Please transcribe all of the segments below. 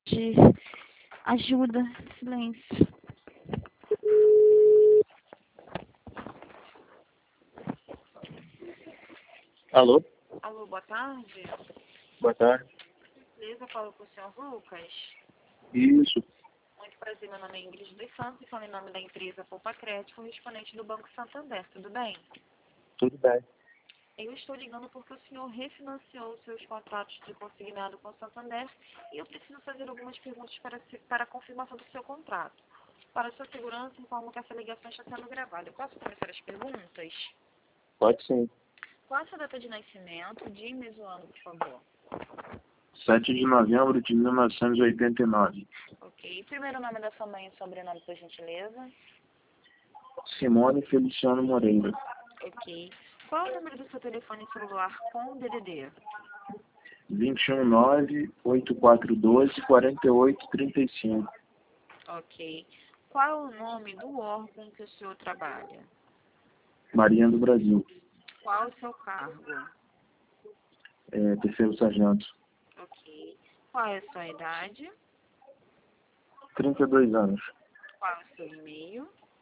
de ajuda. Silêncio. Alô? Alô, boa tarde. Boa tarde. Beleza, falo com o senhor Lucas. Isso, Muito prazer, meu nome é Ingrid dos Santos, sou em nome da empresa Poupa Crédito, correspondente do Banco Santander, tudo bem? tudo bem. Eu estou ligando porque o senhor refinanciou os seus contratos de consignado com o Santander e eu preciso fazer algumas perguntas para a confirmação do seu contrato. Para sua segurança, informo que essa ligação está sendo gravada. Eu posso começar as perguntas? Pode sim. Qual a sua data de nascimento, dia, mês e ano, por favor? 7 de novembro de 1989. Ok. Primeiro nome da sua mãe e sobrenome, por gentileza? Simone Feliciano Moreira. Ok. Qual é o número do seu telefone celular com DDD? 219-8412-4835. Ok. Qual é o nome do órgão que o senhor trabalha? Marinha do Brasil. Qual é o seu cargo? Terceiro sargento. Ok. Qual é a sua idade? 32 anos. Qual é o seu e-mail?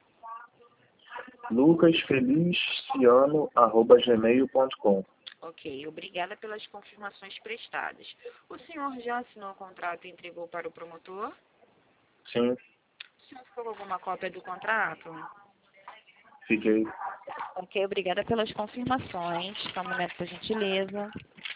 lucasfeliciano@gmail.com. Ok. Obrigada pelas confirmações prestadas. O senhor já assinou o contrato e entregou para o promotor? Sim, O senhor ficou com alguma cópia do contrato? fiquei. Ok. Obrigada pelas confirmações. Só um momento, por gentileza.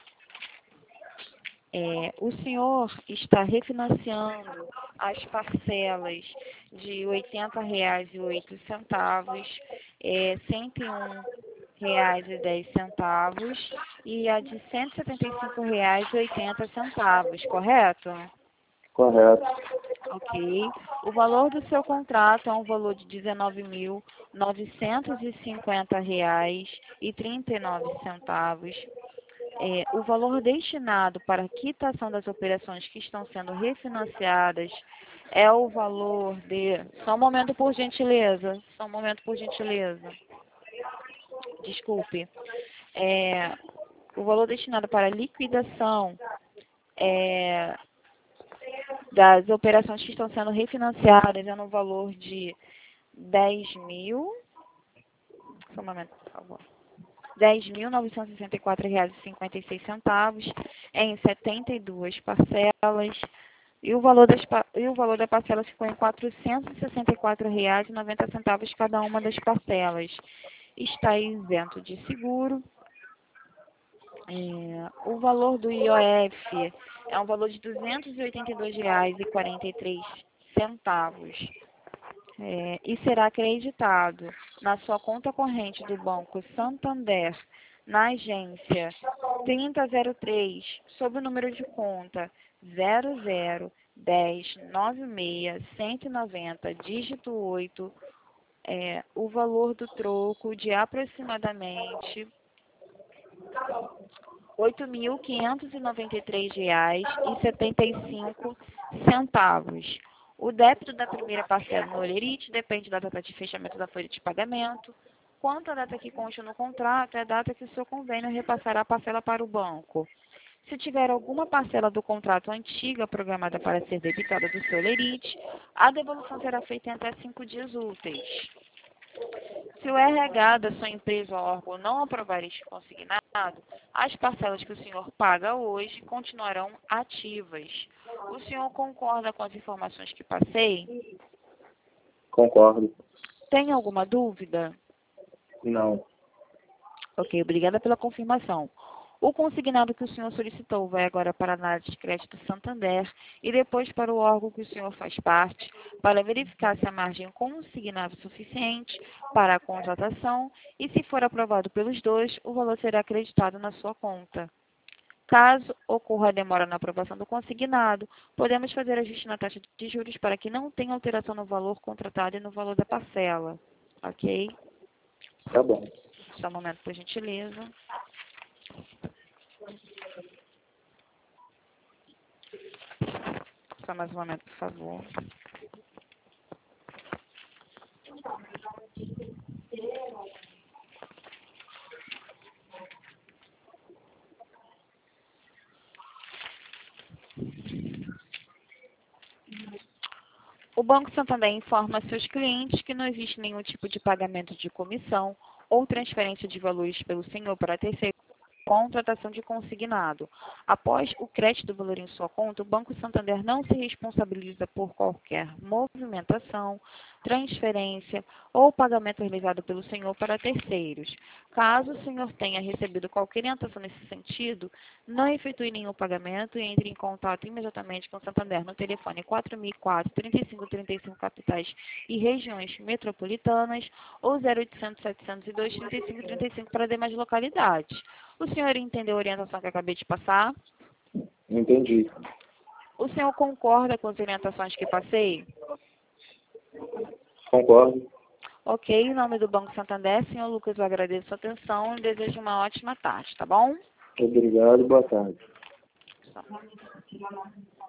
O senhor está refinanciando as parcelas de R$ 80,08, R$ 101,10 e a de R$ 175,80, correto? Correto. Ok. O valor do seu contrato é um valor de R$ 19.950,39. O valor destinado para a quitação das operações que estão sendo refinanciadas é o valor de... Só um momento, por gentileza. Só um momento, por gentileza. Desculpe. O valor destinado para a liquidação das operações que estão sendo refinanciadas é no valor de 10 mil... Só um momento, por favor. R$ 10.964,56 em 72 parcelas e o valor da parcela ficou em R$ 464,90 cada uma das parcelas. Está isento de seguro. O valor do IOF é um valor de R$ 282,43 e será acreditado na sua conta corrente do Banco Santander, na agência 3003, sob o número de conta 001096-190, dígito 8, o valor do troco de aproximadamente R$ 8.593,75. O débito da primeira parcela no Olerite depende da data de fechamento da folha de pagamento. Quanto à data que consta no contrato, é a data que o seu convênio repassará a parcela para o banco. Se tiver alguma parcela do contrato antiga programada para ser debitada do seu Olerite, a devolução será feita em até 5 dias úteis. Se o RH da sua empresa ou órgão não aprovar este consignado, as parcelas que o senhor paga hoje continuarão ativas. O senhor concorda com as informações que passei? Concordo. Tem alguma dúvida? Não. Ok, obrigada pela confirmação. O consignado que o senhor solicitou vai agora para a análise de crédito Santander e depois para o órgão que o senhor faz parte, para verificar se a margem consignada é suficiente para a contratação e, se for aprovado pelos dois, o valor será acreditado na sua conta. Caso ocorra demora na aprovação do consignado, podemos fazer ajuste na taxa de juros para que não tenha alteração no valor contratado e no valor da parcela. Ok? Tá bom. Só um momento, por gentileza. Só mais um momento, por favor. O Banco Santander informa seus clientes que não existe nenhum tipo de pagamento de comissão ou transferência de valores pelo senhor para terceiro, contratação de consignado. Após o crédito do valor em sua conta, o Banco Santander não se responsabiliza por qualquer movimentação, transferência ou pagamento realizado pelo senhor para terceiros. Caso o senhor tenha recebido qualquer orientação nesse sentido, não efetue nenhum pagamento e entre em contato imediatamente com o Santander no telefone 4004-3535 capitais e regiões metropolitanas ou 0800-702-3535 para demais localidades. O senhor entendeu a orientação que eu acabei de passar? Entendi. O senhor concorda com as orientações que passei? Concordo. Ok, em nome do Banco Santander, senhor Lucas, eu agradeço a sua atenção e desejo uma ótima tarde, tá bom? Obrigado, boa tarde. Tá.